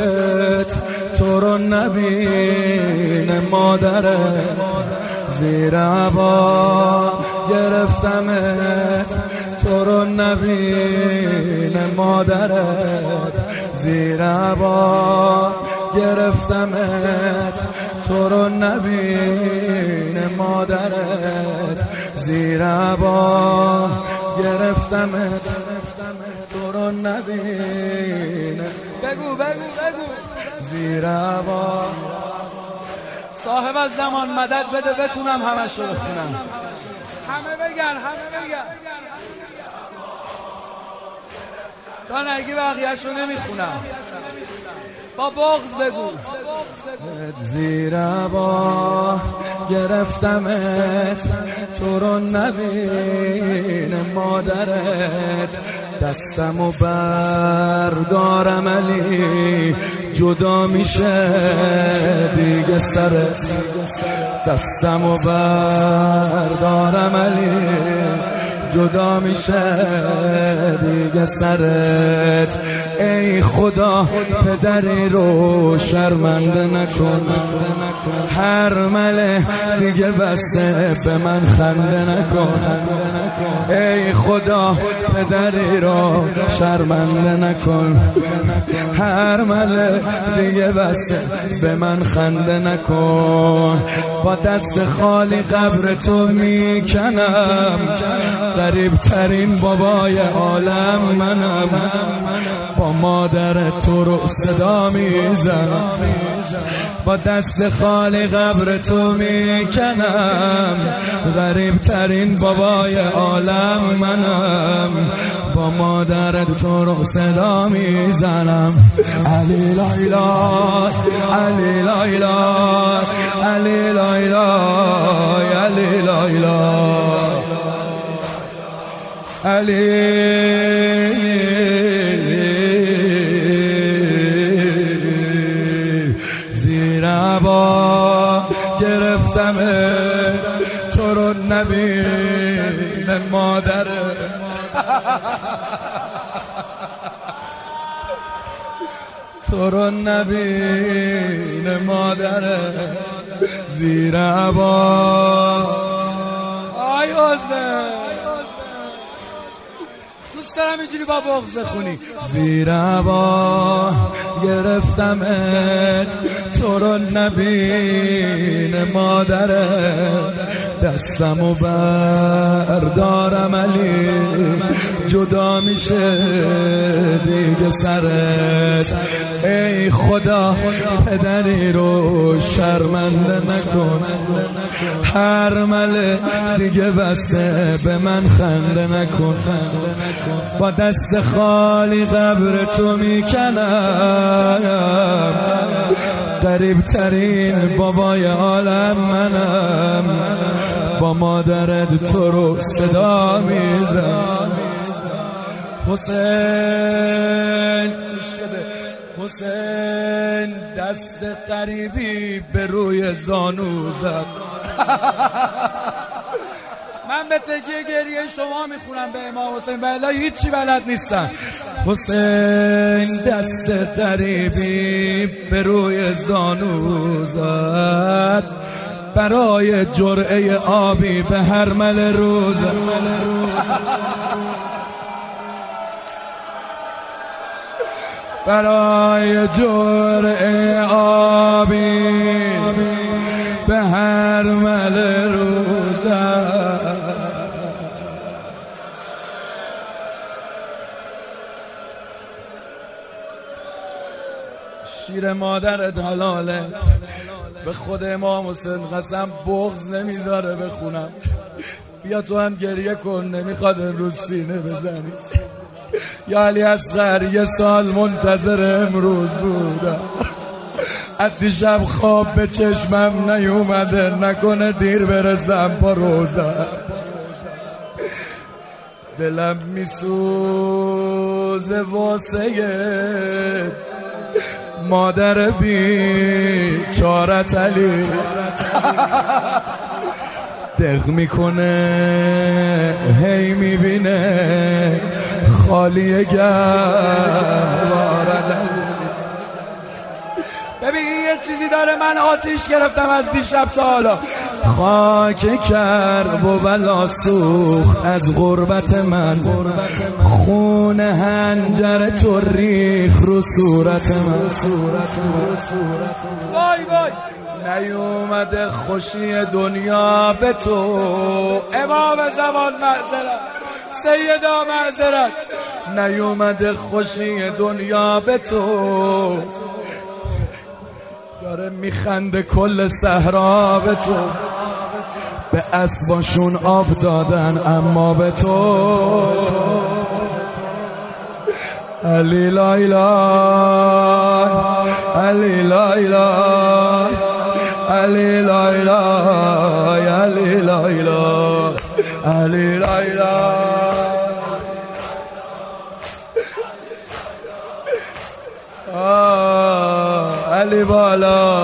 تو رو نبینه مادرت، زیر عبا گرفتمت تو رو نبینه مادرت، زیر عبا گرفتمت تو رو نبینه مادرت، زیر عبا گرفتمت تو رو نبینه. بگو زیر عبا. صاحب از زمان مدد بده بتونم همش رو بخونم. همه بگن تا نگی بقیه‌شو نمیخونم. با بغض بگو. زیر عبا گرفتمت تو رو نبینه مادرت، دستمو بردارم علی جدا میشه دیگه سرت، دستمو بردارم علی جدا میشه دیگه سرت. ای خدا پدری رو شرمنده نکن، هر مله دیگه بسته به من خنده نکن. ای خدا پدری رو شرمنده نکن، هر مله دیگه بسته به من خنده نکن. با دست خالی قبر تو میکنم، غریب ترین بابای عالم منم، با مادر تو رو صدا میزنم. با دست خالی قبر تو میکنم، غریب ترین بابای عالم منم، با مادر تو رو صدا میزنم. علی لایلا علی لایلا علی لایلا علی لایلا علی. زیر عبا گرفتمت تو رو نبینه مادرت، تو رو نبینه مادرت، زیر عبا. آی حسین دوست دارم اینجوری با بغض بخونی. زیر عبا گرفتمت تو رو نبینه مادرت، دستمو بردارم علی جدا میشه دیگه سرت. ای خدا پدری رو شرمنده نکن، هر مله دیگه بسته به من خنده نکن. با دست خالی قبر تو میکنم، غریب ترین بابای عالم منم، با مادرت تو رو صدا میزنم. حسین دست غریبی به روی زانو زد. من به تکیه گریه شما میخونم به امام حسین، ولی هیچی بلد نیستم. حسین دست غریبی به روی زانو زد، برای جرعه آبی به هرمل روز، برای جرعه آبی به هرمل روز. شیر مادرت حلاله، به خود امام حسین قسم بغض نمیذاره بخونم. بیا تو هم گریه کن، نمیخواد امروز سینه بزنی. یا علی اصغر یه سال منتظر امروز بودم، از دیشب خواب به چشمم نیومده، نکنه دیر برسم با روزه. دلم میسوزه واسه مادر بیچارت علی، دق میکنه هی میبینه خالی گهوارت علی. ببین یه چیزی داره، من آتیش گرفتم از دیشب تا حالا. خاک کرب و بلا سوخت از غربت من، خون هنجر تو ریخ رو صورت من. وای وای نیومده خوشی دنیا به تو، امام زمان معذرت، سیدا معذرت، نیومده خوشی دنیا به تو، داره میخنده کل صحرا به تو، به اسباشون آب دادن اما به تو. علی لا اله علی لا اله علی لا اله علی لا اله علی لا اله. علی بالا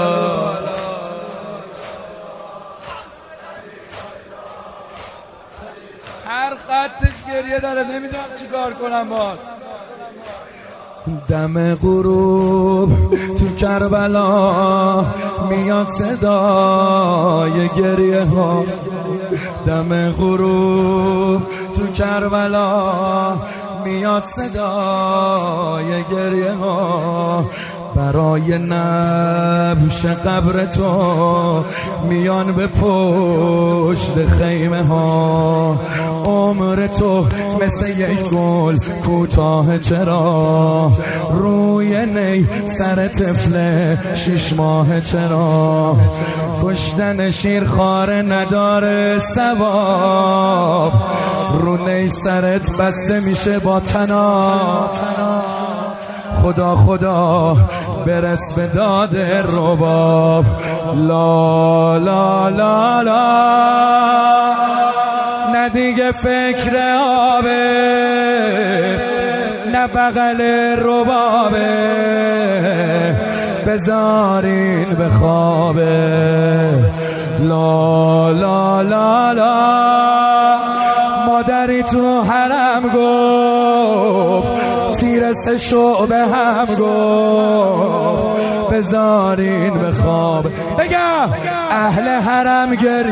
هر خطش گریه داره، نمیدونم چی کار کنم باید. دم غروب تو کربلا میاد صدای گریه ها، دم غروب تو کربلا میاد صدای گریه ها، برای نبش قبر تو میان به پشت خیمه ها. عمر تو مثل یک گل کوتاه، چرا روی نی سر طفل 6 ماه، چرا کشتن شیرخواره نداره ثواب، رو نی سرت بسته میشه با طناب. خدا خدا برس به داد رباب، لا لا لا لا، نه دیگه فکر آبه نه بغل ربابه، بذارین به خوابه. لا لا لا لا، مادری تو حرم گفت، تیر 3 شعبه هم گفت، بذارین به خواب. بگم اهل حرم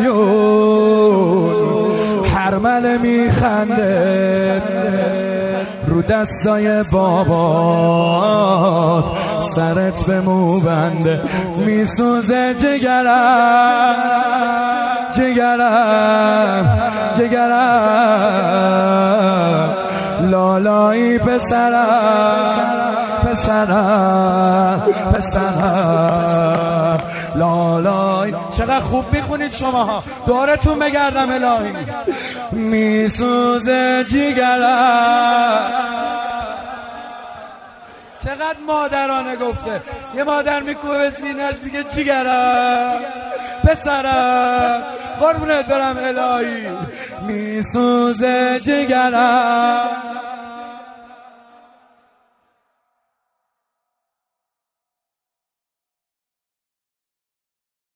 گریون، حرمل میخنده رو دستای بابات، سرت به مو بنده میسوزه جگرم جگرم جگرم، لالایی پسرم پسرم پسرم، لالای. چقدر خوب میخونید شماها، دورتون بگردم الهی. میسوزه جگرم، چقدر مادرانه گفته. یه مادر میکوه به سینه‌اش میگه جگرم پسرم، قربونت برم الهی. میسوزه جگرم